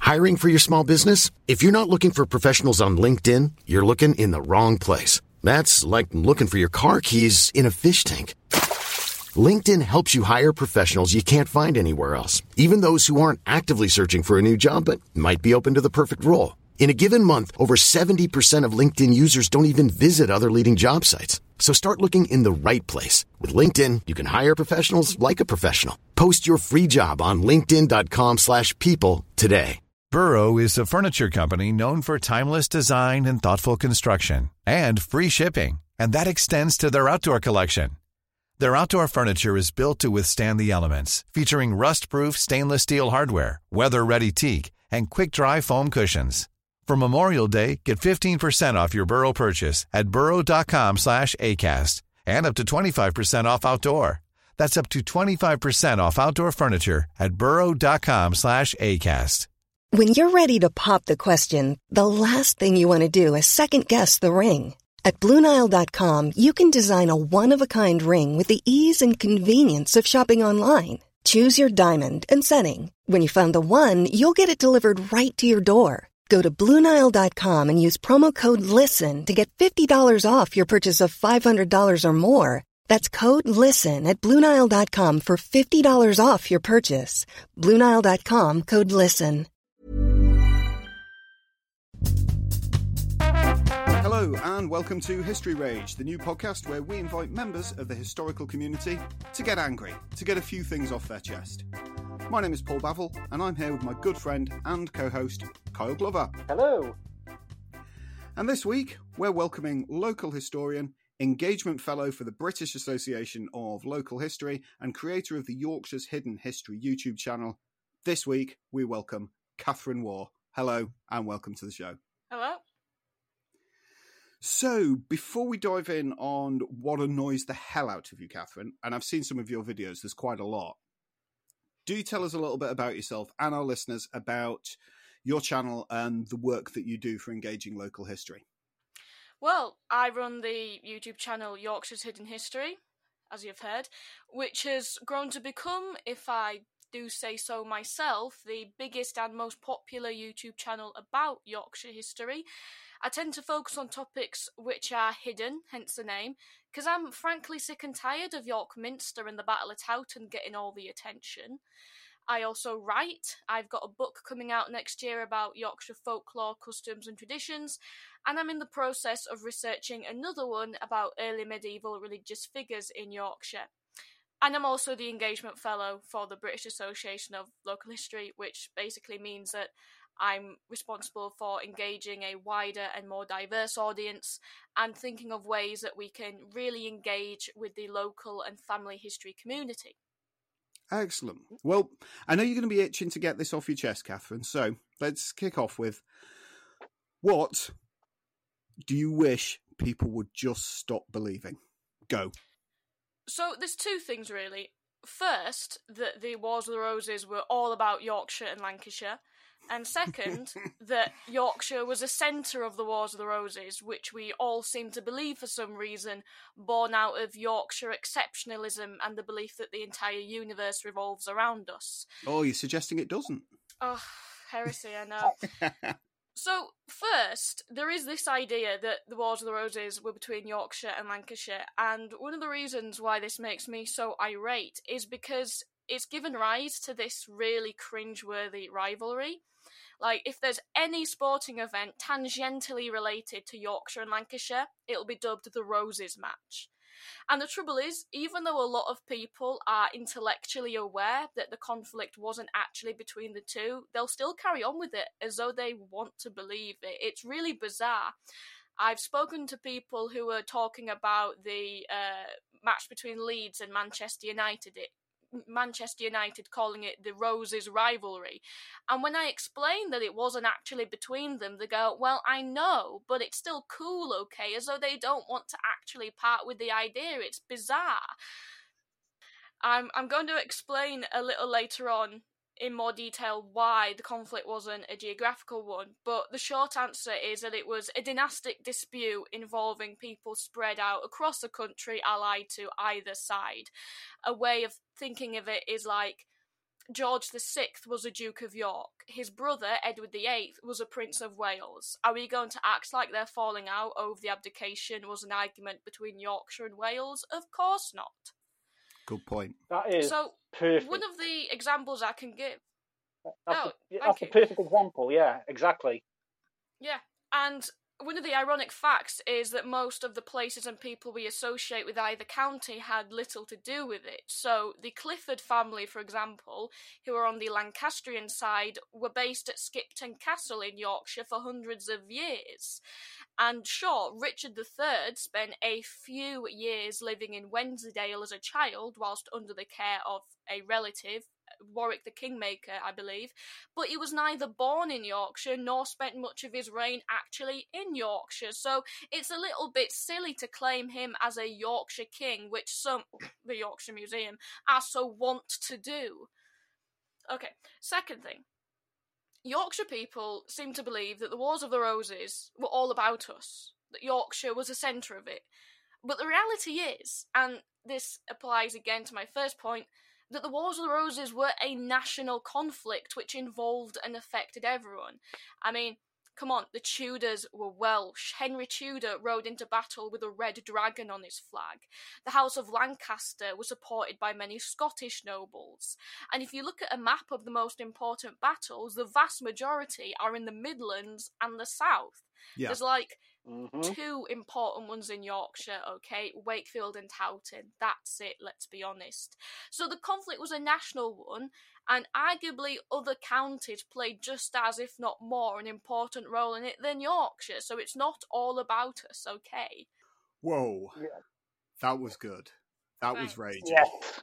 Hiring for your small business? If you're not looking for professionals on LinkedIn, you're looking in the wrong place. That's like looking for your car keys in a fish tank. LinkedIn helps you hire professionals you can't find anywhere else, even those who aren't actively searching for a new job but might be open to the perfect role. In a given month, over 70% of LinkedIn users don't even visit other leading job sites. So start looking in the right place. With LinkedIn, you can hire professionals like a professional. Post your free job on linkedin.com/people today. Burrow is a furniture company known for timeless design and thoughtful construction, and free shipping, and that extends to their outdoor collection. Their outdoor furniture is built to withstand the elements, featuring rust-proof stainless steel hardware, weather-ready teak, and quick-dry foam cushions. For Memorial Day, get 15% off your Burrow purchase at burrow.com/ACAST and up to 25% off outdoor. That's up to 25% off outdoor furniture at burrow.com/ACAST. When you're ready to pop the question, the last thing you want to do is second-guess the ring. At BlueNile.com, you can design a one-of-a-kind ring with the ease and convenience of shopping online. Choose your diamond and setting. When you find the one, you'll get it delivered right to your door. Go to BlueNile.com and use promo code LISTEN to get $50 off your purchase of $500 or more. That's code LISTEN at BlueNile.com for $50 off your purchase. BlueNile.com, code LISTEN. Hello and welcome to History Rage, the new podcast where we invite members of the historical community to get angry, to get a few things off their chest. My name is Paul Bavill, and I'm here with my good friend and co-host, Kyle Glover. Hello. And this week, we're welcoming local historian, engagement fellow for the British Association of Local History, and creator of the Yorkshire's Hidden History YouTube channel. This week, we welcome Catherine Waugh. Hello, and welcome to the show. Hello. So, before we dive in on what annoys the hell out of you, Catherine, and I've seen some of your videos, there's quite a lot, do tell us a little bit about yourself and our listeners about your channel and the work that you do for engaging local history. Well, I run the YouTube channel Yorkshire's Hidden History, as you've heard, which has grown to become, if I do say so myself, the biggest and most popular YouTube channel about Yorkshire history. I tend to focus on topics which are hidden, hence the name, because I'm frankly sick and tired of York Minster and the Battle of Towton getting all the attention. I also write. I've got a book coming out next year about Yorkshire folklore, customs and traditions, and I'm in the process of researching another one about early medieval religious figures in Yorkshire. And I'm also the engagement fellow for the British Association of Local History, which basically means that I'm responsible for engaging a wider and more diverse audience and thinking of ways that we can really engage with the local and family history community. Excellent. Well, I know you're going to be itching to get this off your chest, Catherine, so let's kick off with, what do you wish people would just stop believing? Go. So there's two things, really. First, that the Wars of the Roses were all about Yorkshire and Lancashire. And second, that Yorkshire was a centre of the Wars of the Roses, which we all seem to believe for some reason, born out of Yorkshire exceptionalism and the belief that the entire universe revolves around us. Oh, you're suggesting it doesn't? Oh, heresy, I know. So, first, there is this idea that the Wars of the Roses were between Yorkshire and Lancashire, and one of the reasons why this makes me so irate is because it's given rise to this really cringe-worthy rivalry. Like, if there's any sporting event tangentially related to Yorkshire and Lancashire, it'll be dubbed the Roses match. And the trouble is, even though a lot of people are intellectually aware that the conflict wasn't actually between the two, they'll still carry on with it as though they want to believe it. It's really bizarre. I've spoken to people who are talking about the match between Leeds and Manchester United calling it the Roses rivalry. And when I explain that it wasn't actually between them, they go, well, I know, but it's still cool, okay? As though they don't want to actually part with the idea. It's bizarre. I'm going to explain a little later on in more detail why the conflict wasn't a geographical one, but the short answer is that it was a dynastic dispute involving people spread out across the country allied to either side. A way of thinking of it is like George VI was a Duke of York. His brother, Edward VIII, was a Prince of Wales. Are we going to act like their falling out over the abdication was an argument between Yorkshire and Wales? Of course not. Good point. That is So, perfect. one of the examples I can give... That's a perfect example, yeah, exactly. Yeah, and one of the ironic facts is that most of the places and people we associate with either county had little to do with it. So the Clifford family, for example, who are on the Lancastrian side, were based at Skipton Castle in Yorkshire for hundreds of years. And sure, Richard III spent a few years living in Wensleydale as a child whilst under the care of a relative, Warwick the Kingmaker, I believe, but he was neither born in Yorkshire nor spent much of his reign actually in Yorkshire, so it's a little bit silly to claim him as a Yorkshire king, which some, the Yorkshire Museum, are so wont to do. Okay, second thing. Yorkshire people seem to believe that the Wars of the Roses were all about us, that Yorkshire was the centre of it. But the reality is, and this applies again to my first point, that the Wars of the Roses were a national conflict which involved and affected everyone. I mean, come on, the Tudors were Welsh. Henry Tudor rode into battle with a red dragon on his flag. The House of Lancaster was supported by many Scottish nobles. And if you look at a map of the most important battles, the vast majority are in the Midlands and the South. Yeah. There's like two important ones in Yorkshire, okay? Wakefield and Houghton. That's it, let's be honest. So the conflict was a national one, and arguably other counties played just as, if not more, an important role in it than Yorkshire. So it's not all about us, okay? Whoa. Yeah. That was good. That was raging. Yeah.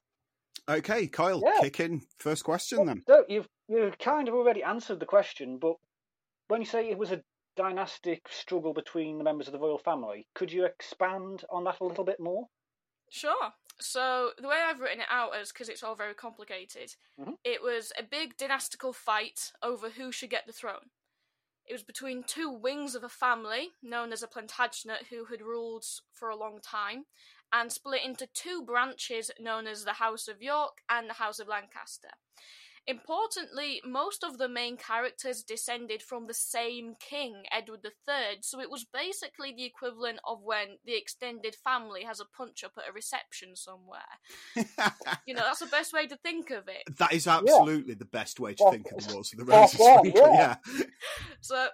Okay, Kyle, kick in first question then. So you've kind of already answered the question, but when you say it was a dynastic struggle between the members of the royal family, could you expand on that a little bit more? Sure. So the way I've written it out is, because it's all very complicated, it was a big dynastical fight over who should get the throne. It was between two wings of a family, known as a Plantagenet, who had ruled for a long time, and split into two branches known as the House of York and the House of Lancaster. Importantly, most of the main characters descended from the same king, Edward III, so it was basically the equivalent of when the extended family has a punch-up at a reception somewhere. That's the best way to think of it. That is absolutely the best way to think of the Wars of the Roses. Yeah. So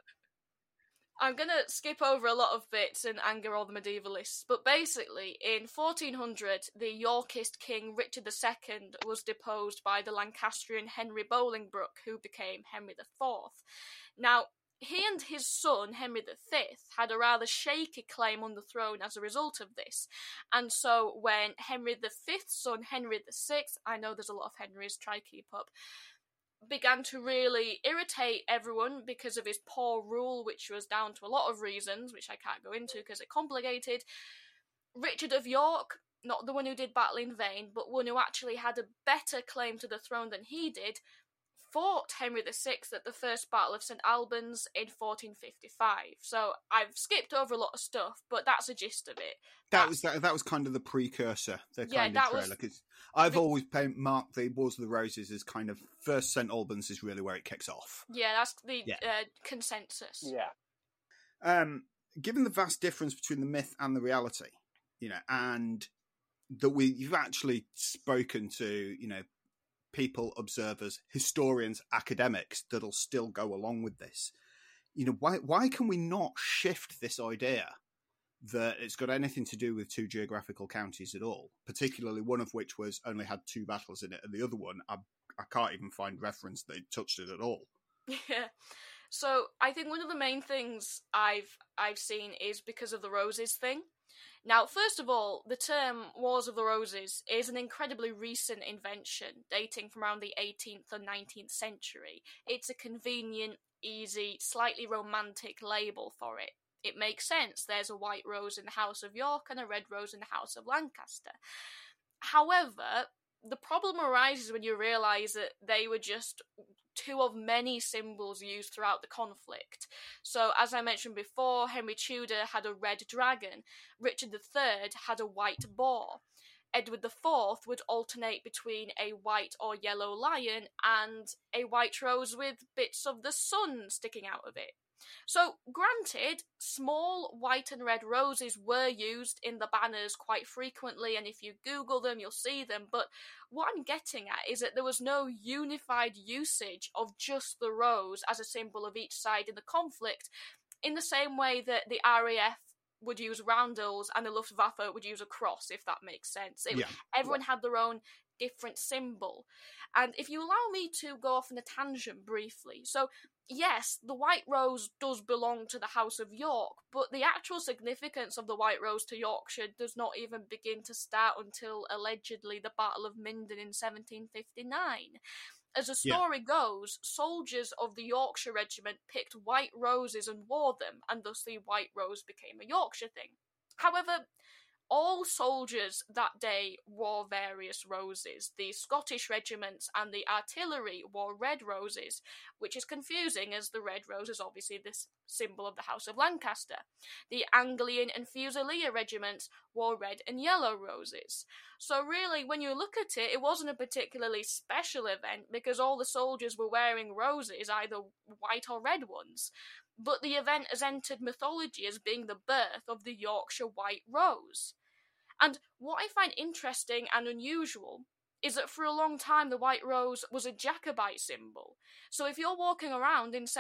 I'm going to skip over a lot of bits and anger all the medievalists, but basically, in 1400, the Yorkist king Richard II was deposed by the Lancastrian Henry Bolingbroke, who became Henry IV. Now, he and his son, Henry V, had a rather shaky claim on the throne as a result of this, and so when Henry V's son, Henry VI, I know there's a lot of Henrys, try keep up, began to really irritate everyone because of his poor rule, which was down to a lot of reasons, which I can't go into because it's complicated. Richard of York, not the one who did battle in vain, but one who actually had a better claim to the throne than he did, fought Henry VI at the First Battle of St Albans in 1455. So I've skipped over a lot of stuff, but that's the gist of it. That was kind of the precursor, the kind of trailer. Because I've always marked the Wars of the Roses as kind of first St Albans is really where it kicks off. Yeah, that's the consensus. Yeah. Given the vast difference between the myth and the reality, and that you've actually spoken to, people, observers, historians, academics that'll still go along with this. Why can we not shift this idea that it's got anything to do with two geographical counties at all, particularly one of which only had two battles in it, and the other one, I can't even find reference that it touched it at all. Yeah. So I think one of the main things I've seen is because of the roses thing. Now, first of all, the term Wars of the Roses is an incredibly recent invention, dating from around the 18th and 19th century. It's a convenient, easy, slightly romantic label for it. It makes sense. There's a white rose in the House of York and a red rose in the House of Lancaster. However, the problem arises when you realise that they were just two of many symbols used throughout the conflict. So, as I mentioned before, Henry Tudor had a red dragon. Richard III had a white boar. Edward IV would alternate between a white or yellow lion and a white rose with bits of the sun sticking out of it. So, granted, small white and red roses were used in the banners quite frequently, and if you Google them, you'll see them, but what I'm getting at is that there was no unified usage of just the rose as a symbol of each side in the conflict, in the same way that the RAF would use roundels and the Luftwaffe would use a cross, if that makes sense. Everyone had their own different symbol. And if you allow me to go off on a tangent briefly, so yes, the white rose does belong to the House of York, but the actual significance of the white rose to Yorkshire does not even begin to start until allegedly the Battle of Minden in 1759. As the story goes, soldiers of the Yorkshire Regiment picked white roses and wore them, and thus the white rose became a Yorkshire thing. However, all soldiers that day wore various roses. The Scottish regiments and the artillery wore red roses, which is confusing as the red rose is obviously the symbol of the House of Lancaster. The Anglian and Fusilier regiments wore red and yellow roses. So really, when you look at it, it wasn't a particularly special event because all the soldiers were wearing roses, either white or red ones. But the event has entered mythology as being the birth of the Yorkshire White Rose. And what I find interesting and unusual is that for a long time the white rose was a Jacobite symbol. So if you're walking around in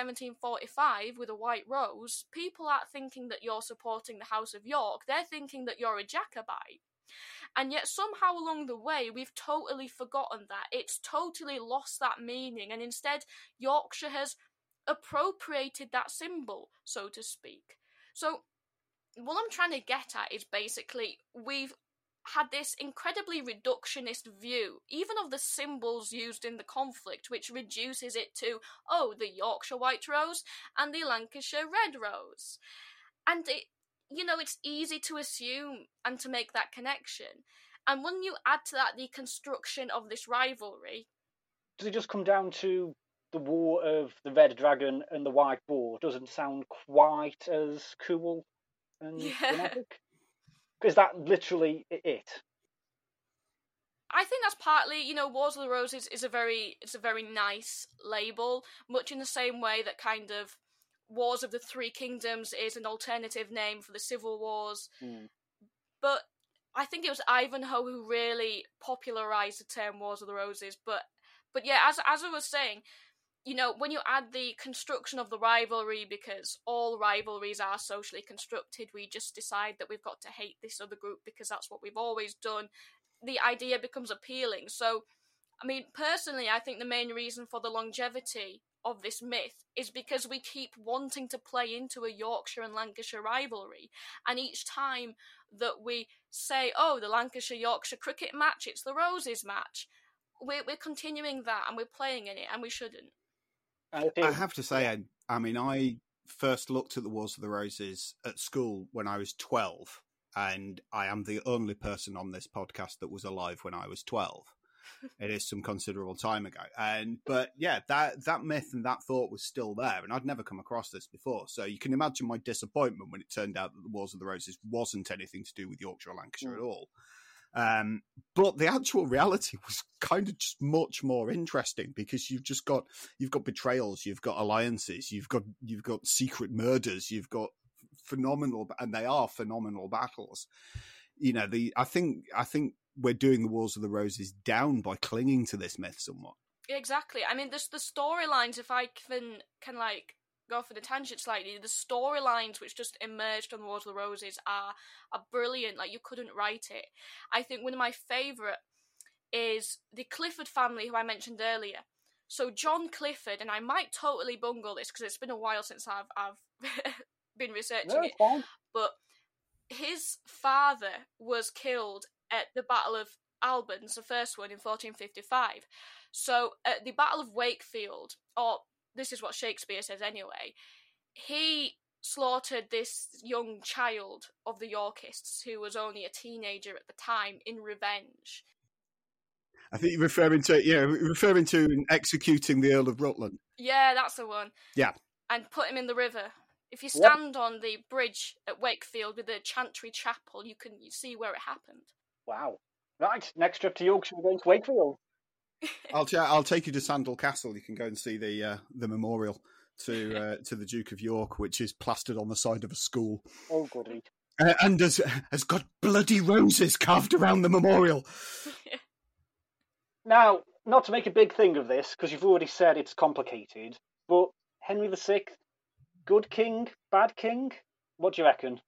1745 with a white rose, people aren't thinking that you're supporting the House of York, they're thinking that you're a Jacobite. And yet somehow along the way we've totally forgotten that. It's totally lost that meaning, and instead Yorkshire has appropriated that symbol, so to speak. So what I'm trying to get at is basically we've had this incredibly reductionist view, even of the symbols used in the conflict, which reduces it to, the Yorkshire White Rose and the Lancashire Red Rose. And it's easy to assume and to make that connection. And when you add to that the construction of this rivalry... Does it just come down to the war of the Red Dragon and the White Boar? Doesn't sound quite as cool and dramatic? Is that literally it? I think that's partly, Wars of the Roses is a very nice label, much in the same way that kind of Wars of the Three Kingdoms is an alternative name for the Civil Wars. But I think it was Ivanhoe who really popularised the term Wars of the Roses. But yeah, as I was saying, when you add the construction of the rivalry, because all rivalries are socially constructed, we just decide that we've got to hate this other group because that's what we've always done, the idea becomes appealing. So, personally, I think the main reason for the longevity of this myth is because we keep wanting to play into a Yorkshire and Lancashire rivalry, and each time that we say, the Lancashire-Yorkshire cricket match, it's the Roses match, we're continuing that and we're playing in it, and we shouldn't. I have to say, I first looked at the Wars of the Roses at school when I was 12, and I am the only person on this podcast that was alive when I was 12. It is some considerable time ago. But yeah, that myth and that thought was still there, and I'd never come across this before. So you can imagine my disappointment when it turned out that the Wars of the Roses wasn't anything to do with Yorkshire or Lancashire at all. But the actual reality was kind of just much more interesting because you've got betrayals, you've got alliances, you've got secret murders, you've got phenomenal, and they are phenomenal battles. I think we're doing the Wars of the Roses down by clinging to this myth somewhat. Exactly. the storylines, if I can go for the tangent slightly, the storylines which just emerged on the Wars of the Roses are brilliant. You couldn't write it. I think one of my favourite is the Clifford family, who I mentioned earlier. So John Clifford, and I might totally bungle this because it's been a while since I've been researching it, but his father was killed at the Battle of Albans, the first one in 1455. So at the Battle of Wakefield, or this is what Shakespeare says anyway, he slaughtered this young child of the Yorkists who was only a teenager at the time in revenge. I think you're referring to executing the Earl of Rutland. Yeah, that's the one. Yeah. And put him in the river. If you stand on the bridge at Wakefield with the Chantry Chapel, you see where it happened. Wow. Right, next trip to Yorkshire, we're going to Wakefield. I'll take you to Sandal Castle. You can go and see the memorial to the Duke of York, which is plastered on the side of a school. Oh, goody. And has got bloody roses carved around the memorial. Now, not to make a big thing of this, because you've already said it's complicated, but Henry VI, good king, bad king? What do you reckon?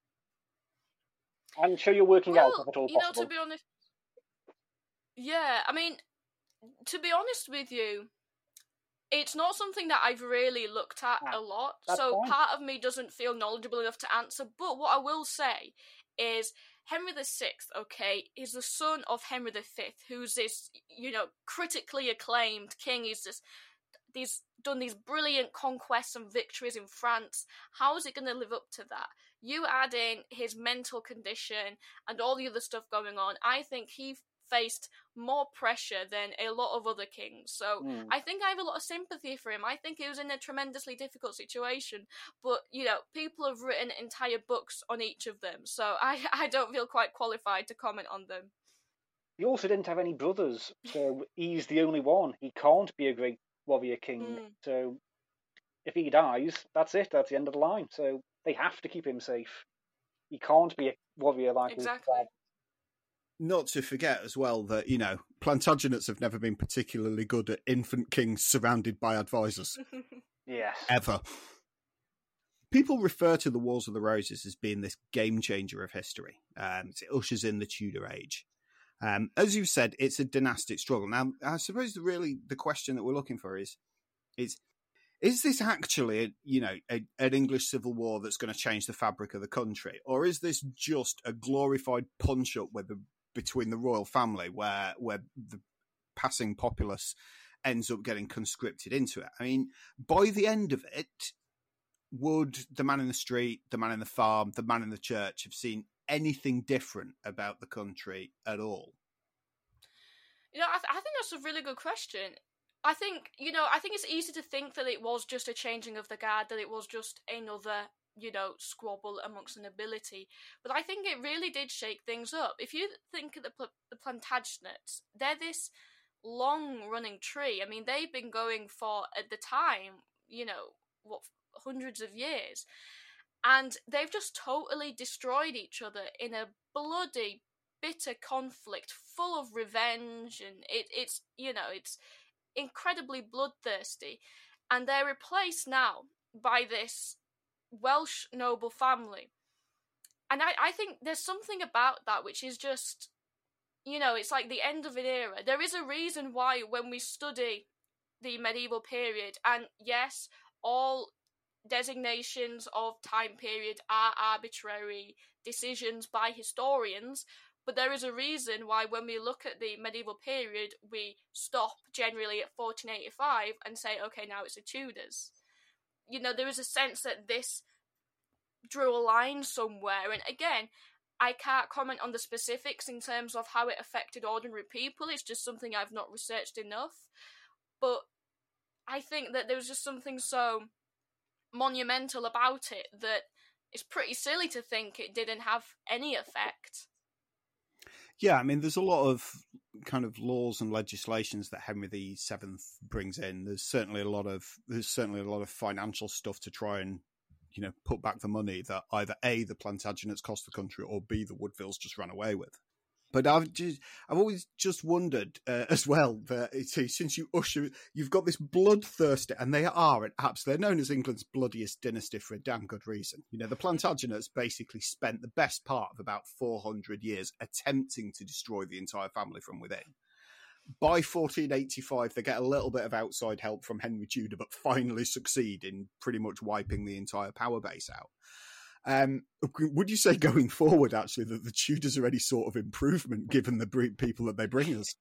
I'm sure you're working out if at all possible. To be honest, yeah, I mean, to be honest with you, it's not something that I've really looked at a lot, so fine. Part of me doesn't feel knowledgeable enough to answer, but what I will say is Henry VI, okay, is the son of Henry V, who's this, critically acclaimed king. He's done these brilliant conquests and victories in France. How is it going to live up to that? You add in his mental condition and all the other stuff going on, I think he faced more pressure than a lot of other kings. So I think I have a lot of sympathy for him. I think he was in a tremendously difficult situation. But, people have written entire books on each of them. So I don't feel quite qualified to comment on them. He also didn't have any brothers, so he's the only one. He can't be a great warrior king. So if he dies, that's it. That's the end of the line. So they have to keep him safe. He can't be a warrior like his dad. Not to forget as well that, Plantagenets have never been particularly good at infant kings surrounded by advisors. Yes. Ever. People refer to the Wars of the Roses as being this game changer of history. It ushers in the Tudor age. As you said, it's a dynastic struggle. Now, I suppose the question that we're looking for is this actually, an English civil war that's going to change the fabric of the country? Or is this just a glorified punch-up between the royal family where the passing populace ends up getting conscripted into it? I mean, by the end of it, would the man in the street, the man in the farm, the man in the church have seen anything different about the country at all? I think that's a really good question. I think it's easy to think that it was just a changing of the guard, that it was just another, squabble amongst the nobility. But I think it really did shake things up. If you think of the Plantagenets, they're this long-running tree. I mean, they've been going for, at the time, hundreds of years. And they've just totally destroyed each other in a bloody, bitter conflict full of revenge, and it's incredibly bloodthirsty. And they're replaced now by this Welsh noble family. And I think there's something about that which is just, it's like the end of an era. There is a reason why when we study the medieval period, and yes, all designations of time period are arbitrary decisions by historians, but there is a reason why when we look at the medieval period, we stop generally at 1485 and say, okay, now it's the Tudors. There is a sense that this drew a line somewhere, and again, I can't comment on the specifics in terms of how it affected ordinary people. It's just something I've not researched enough, but I think that there was just something so monumental about it that it's pretty silly to think it didn't have any effect. Yeah, I mean, there's a lot of kind of laws and legislations that Henry VII brings in. There's certainly a lot of financial stuff to try and, put back the money that either A, the Plantagenets cost the country, or B, the Woodvilles just ran away with. But I've always just wondered as well that since you've got this bloodthirsty, and they're known as England's bloodiest dynasty for a damn good reason. The Plantagenets basically spent the best part of about 400 years attempting to destroy the entire family from within. By 1485, they get a little bit of outside help from Henry Tudor, but finally succeed in pretty much wiping the entire power base out. Would you say going forward, actually, that the Tudors are any sort of improvement given the people that they bring us?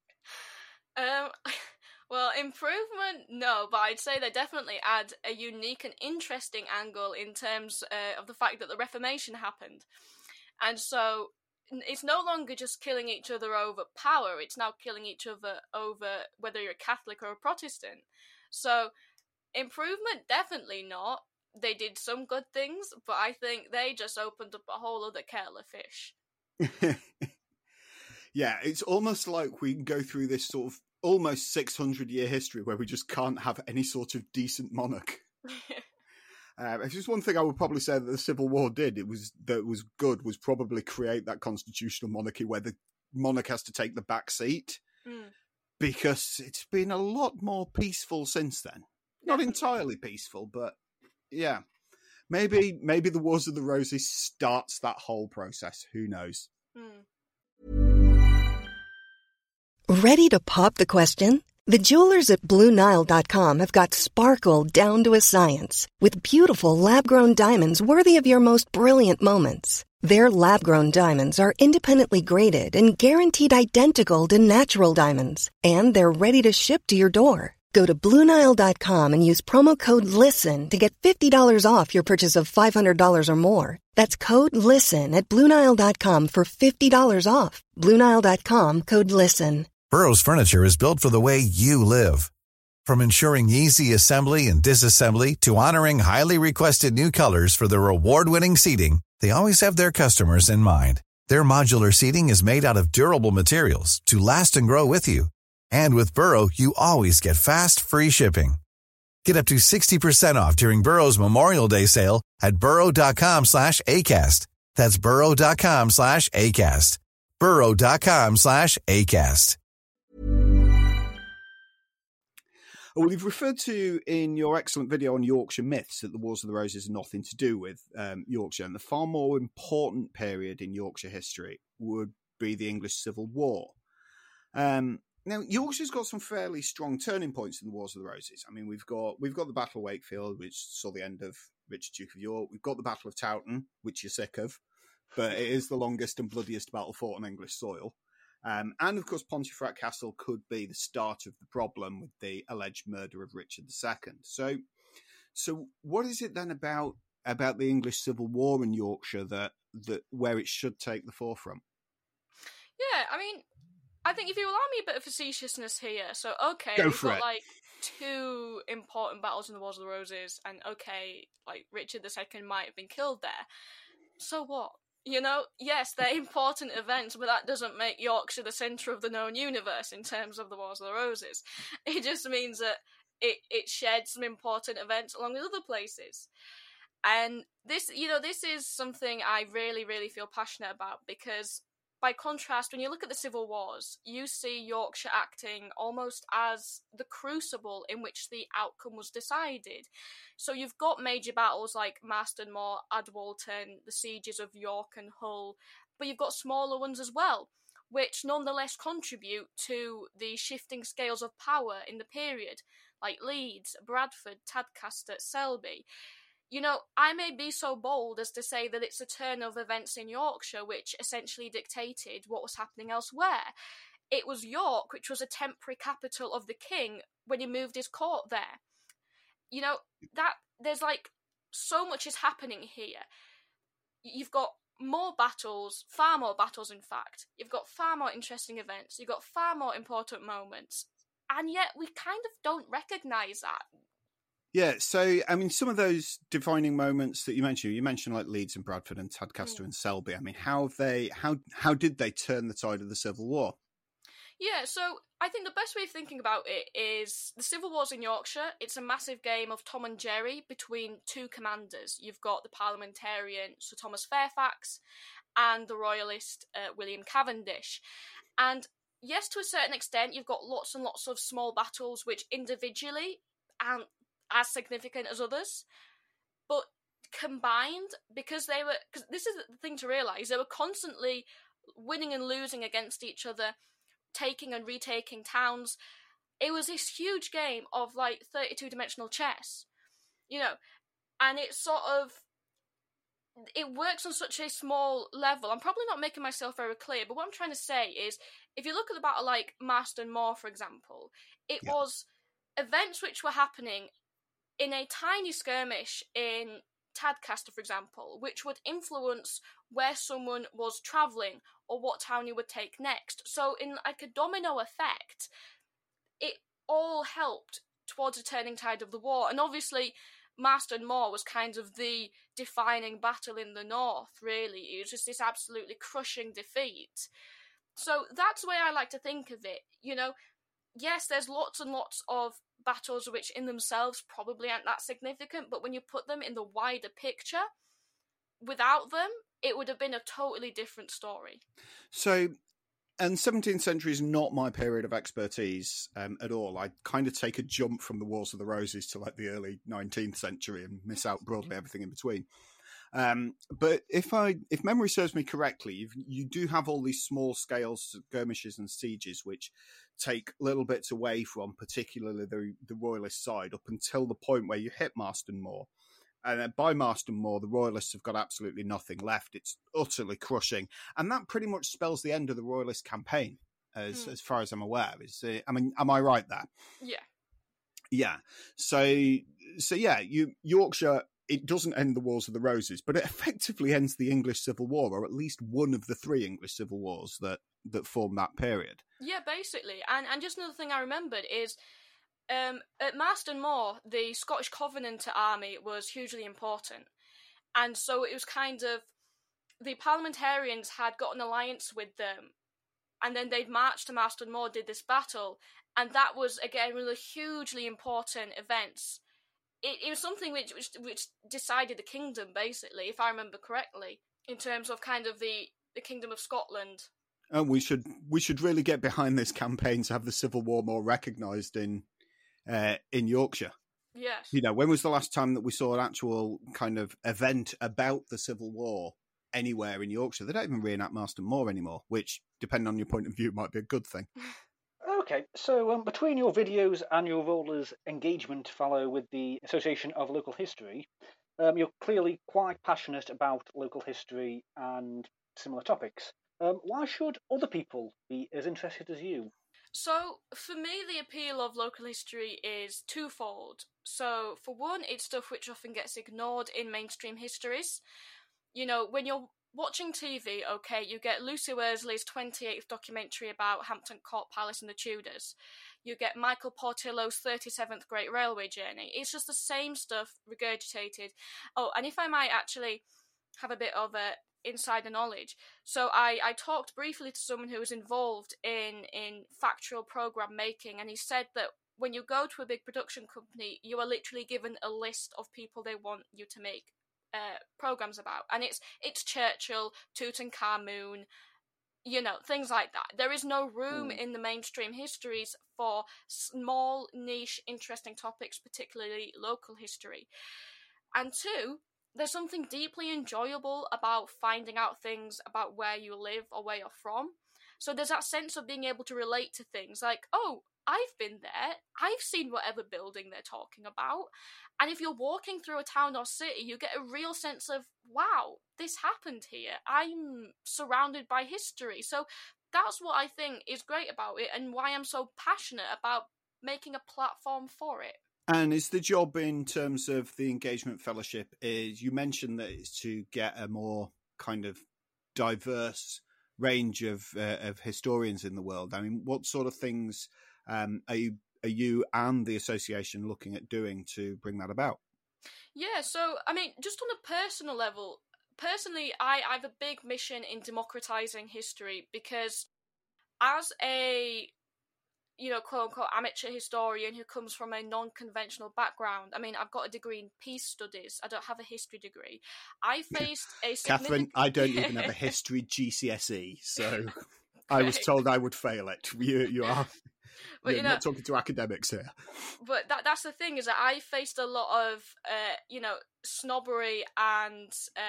Well, improvement, no, but I'd say they definitely add a unique and interesting angle in terms of the fact that the Reformation happened. And so it's no longer just killing each other over power, it's now killing each other over whether you're a Catholic or a Protestant. So improvement, definitely not. They did some good things, but I think they just opened up a whole other kettle of fish. Yeah, it's almost like we can go through this sort of almost 600-year history where we just can't have any sort of decent monarch. If there's one thing I would probably say that the Civil War did, was probably create that constitutional monarchy where the monarch has to take the back seat, because it's been a lot more peaceful since then. Not entirely peaceful, but yeah. Maybe the Wars of the Roses starts that whole process. Who knows? Ready to pop the question? The jewelers at BlueNile.com have got sparkle down to a science with beautiful lab-grown diamonds worthy of your most brilliant moments. Their lab-grown diamonds are independently graded and guaranteed identical to natural diamonds, and they're ready to ship to your door. Go to BlueNile.com and use promo code LISTEN to get $50 off your purchase of $500 or more. That's code LISTEN at BlueNile.com for $50 off. BlueNile.com, code LISTEN. Burrow's furniture is built for the way you live. From ensuring easy assembly and disassembly to honoring highly requested new colors for their award-winning seating, they always have their customers in mind. Their modular seating is made out of durable materials to last and grow with you. And with Burrow, you always get fast, free shipping. Get up to 60% off during Burrow's Memorial Day sale at burrow.com/ACAST. That's burrow.com/ACAST. burrow.com/ACAST. Well, you've referred to in your excellent video on Yorkshire myths that the Wars of the Roses are nothing to do with Yorkshire, and the far more important period in Yorkshire history would be the English Civil War. Now, Yorkshire's got some fairly strong turning points in the Wars of the Roses. I mean, we've got the Battle of Wakefield, which saw the end of Richard, Duke of York. We've got the Battle of Towton, which you're sick of, but it is the longest and bloodiest battle fought on English soil. And, of course, Pontefract Castle could be the start of the problem with the alleged murder of Richard II. So what is it then about the English Civil War in Yorkshire that where it should take the forefront? Yeah, I mean, I think if you allow me a bit of facetiousness here, so okay, we've got like two important battles in the Wars of the Roses, and okay, like Richard II might have been killed there. So what? You know, yes, they're important events, but that doesn't make Yorkshire the centre of the known universe in terms of the Wars of the Roses. It just means that it shared some important events along with other places. And this is something I really, really feel passionate about, because by contrast, when you look at the Civil Wars, you see Yorkshire acting almost as the crucible in which the outcome was decided. So you've got major battles like Marston Moor, Adwalton, the sieges of York and Hull, but you've got smaller ones as well, which nonetheless contribute to the shifting scales of power in the period, like Leeds, Bradford, Tadcaster, Selby. You know, I may be so bold as to say that it's a turn of events in Yorkshire which essentially dictated what was happening elsewhere. It was York, which was a temporary capital of the king, when he moved his court there. You know, that there's like so much is happening here. You've got more battles, far more battles in fact. You've got far more interesting events. You've got far more important moments. And yet we kind of don't recognise that. Yeah, so, I mean, some of those defining moments that you mentioned like Leeds and Bradford and Tadcaster and Selby. I mean, how did they turn the tide of the Civil War? Yeah, so I think the best way of thinking about it is the Civil War's in Yorkshire. It's a massive game of Tom and Jerry between two commanders. You've got the parliamentarian Sir Thomas Fairfax and the royalist William Cavendish. And yes, to a certain extent, you've got lots and lots of small battles which individually aren't as significant as others, but combined, because this is the thing to realise, they were constantly winning and losing against each other, taking and retaking towns. It was this huge game of like 32-dimensional chess, you know, and it works on such a small level. I'm probably not making myself very clear, but what I'm trying to say is, if you look at the battle like Marston Moor, for example, it was events which were happening in a tiny skirmish in Tadcaster, for example, which would influence where someone was travelling or what town you would take next. So in like a domino effect, it all helped towards a turning tide of the war. And obviously, Marston Moor was kind of the defining battle in the north, really. It was just this absolutely crushing defeat. So that's the way I like to think of it. You know, yes, there's lots and lots of battles which in themselves probably aren't that significant, but when you put them in the wider picture, without them, it would have been a totally different story. So, and 17th century is not my period of expertise at all. I kind of take a jump from the Wars of the Roses to like the early 19th century and miss out broadly everything in between. But if memory serves me correctly, you do have all these small scale skirmishes and sieges which take little bits away from particularly the royalist side up until the point where you hit Marston Moor. And then by Marston Moor, the royalists have got absolutely nothing left. It's utterly crushing. And that pretty much spells the end of the royalist campaign, as far as I'm aware. Am I right there? Yeah. Yeah. So yeah, Yorkshire, it doesn't end the Wars of the Roses, but it effectively ends the English Civil War, or at least one of the 3 English Civil Wars that form that period. Yeah, basically. And just another thing I remembered is at Marston Moor, the Scottish Covenanter army was hugely important. And so it was kind of, the parliamentarians had got an alliance with them, and then they'd marched to Marston Moor, did this battle, and that was, again, one of the hugely important events. It was something which decided the kingdom, basically, if I remember correctly, in terms of kind of the Kingdom of Scotland. And we should really get behind this campaign to have the Civil War more recognised in Yorkshire. Yes. You know, when was the last time that we saw an actual kind of event about the Civil War anywhere in Yorkshire? They don't even reenact Marston Moor anymore, which, depending on your point of view, might be a good thing. Okay, so between your videos and your role as engagement fellow with the Association of Local History, you're clearly quite passionate about local history and similar topics. Why should other people be as interested as you? So, for me, the appeal of local history is twofold. So, for one, it's stuff which often gets ignored in mainstream histories. You know, when you're watching TV, okay, you get Lucy Worsley's 28th documentary about Hampton Court Palace and the Tudors. You get Michael Portillo's 37th Great Railway Journey. It's just the same stuff regurgitated. Oh, and if I might actually have a bit of insider knowledge. So I talked briefly to someone who was involved in factual program making, and he said that when you go to a big production company, you are literally given a list of people they want you to make programs about, and it's Churchill, Tutankhamun, you know, things like that. There is no room in the mainstream histories for small, niche, interesting topics, particularly local history. And 2, there's something deeply enjoyable about finding out things about where you live or where you're from. So there's that sense of being able to relate to things like, oh, I've been there, I've seen whatever building they're talking about. And if you're walking through a town or city, you get a real sense of, wow, this happened here. I'm surrounded by history. So that's what I think is great about it, and why I'm so passionate about making a platform for it. And is the job in terms of the engagement fellowship, is you mentioned that it's to get a more kind of diverse range of historians in the world. I mean, what sort of things are you and the association looking at doing to bring that about? Yeah, so, I mean, just on a personal level, I have a big mission in democratizing history, because as a, you know, quote-unquote amateur historian who comes from a non-conventional background, I mean, I've got a degree in peace studies, I don't have a history degree. I faced a Catherine, I don't even have a history GCSE, so I was told I would fail it. You are... But, you're not talking to academics here. But that's the thing, is that I faced a lot of, you know, snobbery and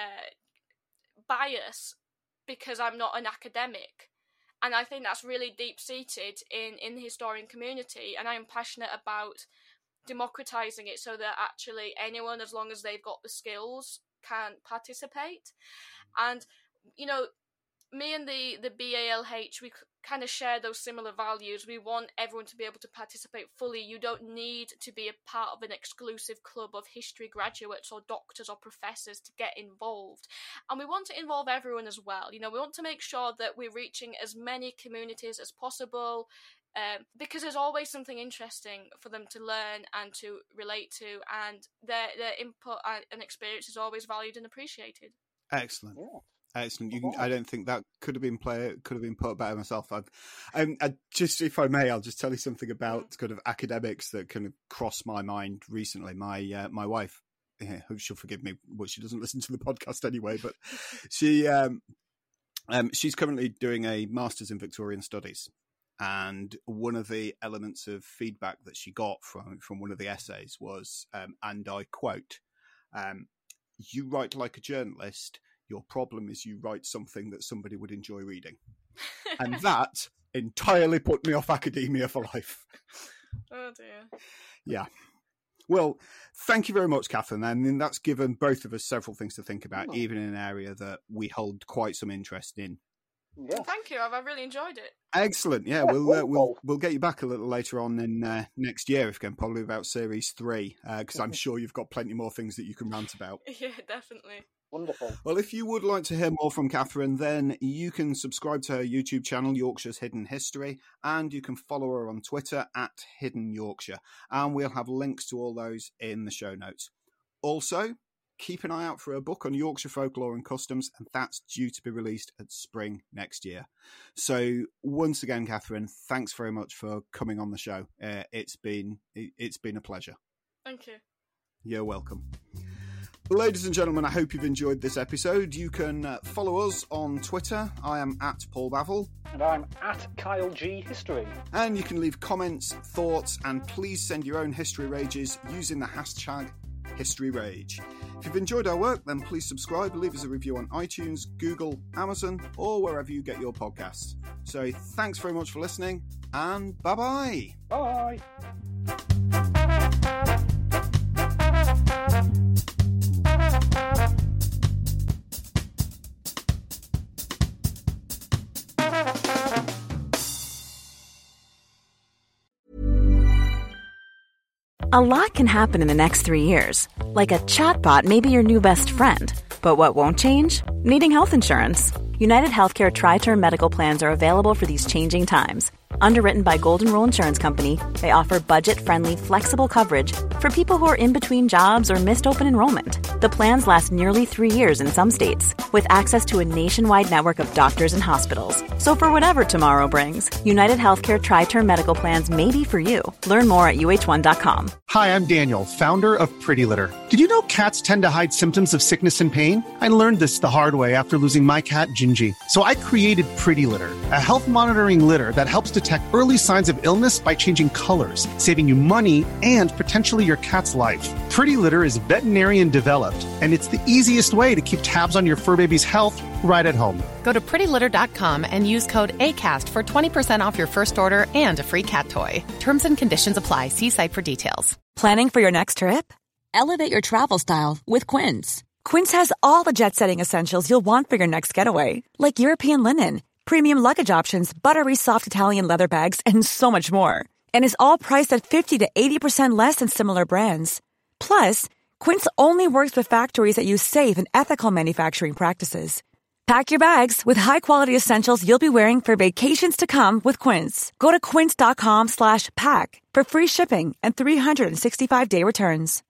bias because I'm not an academic. And I think that's really deep-seated in the historian community, and I'm passionate about democratising it so that actually anyone, as long as they've got the skills, can participate. And, you know, me and the BALH, we kind of share those similar values. We want everyone to be able to participate fully. You don't need to be a part of an exclusive club of history graduates or doctors or professors to get involved. And we want to involve everyone as well. You know, we want to make sure that we're reaching as many communities as possible, because there's always something interesting for them to learn and to relate to, and their input and experience is always valued and appreciated. Excellent. Yeah. Excellent. I don't think that could have been put better myself. Just, if I may, I'll just tell you something about kind of academics that kind of crossed my mind recently. My wife, who she'll forgive me, well, she doesn't listen to the podcast anyway, but she's currently doing a master's in Victorian Studies. And one of the elements of feedback that she got from one of the essays was, and I quote, "You write like a journalist. Your problem is you write something that somebody would enjoy reading." And that entirely put me off academia for life. Oh dear. Yeah. Well, thank you very much, Catherine. I mean, that's given both of us several things to think about, even in an area that we hold quite some interest in. Yeah. Thank you. I've really enjoyed it. Excellent. Yeah, we'll get you back a little later on in next year, if again, probably about Series 3, because I'm sure you've got plenty more things that you can rant about. Yeah, definitely. Wonderful. Well, if you would like to hear more from Catherine, then you can subscribe to her YouTube channel, Yorkshire's Hidden History, and you can follow her on Twitter at Hidden Yorkshire, and we'll have links to all those in the show notes. Also, keep an eye out for her book on Yorkshire folklore and customs, and that's due to be released at spring next year. So once again, Catherine, thanks very much for coming on the show. It's been a pleasure. Thank you. You're welcome. Ladies and gentlemen, I hope you've enjoyed this episode. You can follow us on Twitter. I am at Paul Bavill. And I'm at Kyle G History. And you can leave comments, thoughts, and please send your own history rages using the hashtag HistoryRage. If you've enjoyed our work, then please subscribe, leave us a review on iTunes, Google, Amazon, or wherever you get your podcasts. So thanks very much for listening, and bye-bye. Bye. A lot can happen in the next 3 years. Like a chatbot may be your new best friend. But what won't change? Needing health insurance. United Healthcare Tri-Term Medical Plans are available for these changing times. Underwritten by Golden Rule Insurance Company, they offer budget-friendly, flexible coverage for people who are in between jobs or missed open enrollment. The plans last nearly 3 years in some states, with access to a nationwide network of doctors and hospitals. So for whatever tomorrow brings, United Healthcare Tri-Term Medical Plans may be for you. Learn more at uh1.com. Hi, I'm Daniel, founder of Pretty Litter. Did you know cats tend to hide symptoms of sickness and pain? I learned this the hard way after losing my cat, Gingy. So I created Pretty Litter, a health monitoring litter that helps detect early signs of illness by changing colors, saving you money and potentially your cat's life. Pretty Litter is veterinarian developed, and it's the easiest way to keep tabs on your fur baby's health right at home. Go to prettylitter.com and use code ACAST for 20% off your first order and a free cat toy. Terms and conditions apply. See site for details. Planning for your next trip? Elevate your travel style with Quince. Quince has all the jet-setting essentials you'll want for your next getaway, like European linen, premium luggage options, buttery soft Italian leather bags, and so much more. And is all priced at 50 to 80% less than similar brands. Plus, Quince only works with factories that use safe and ethical manufacturing practices. Pack your bags with high-quality essentials you'll be wearing for vacations to come with Quince. Go to quince.com/pack for free shipping and 365-day returns.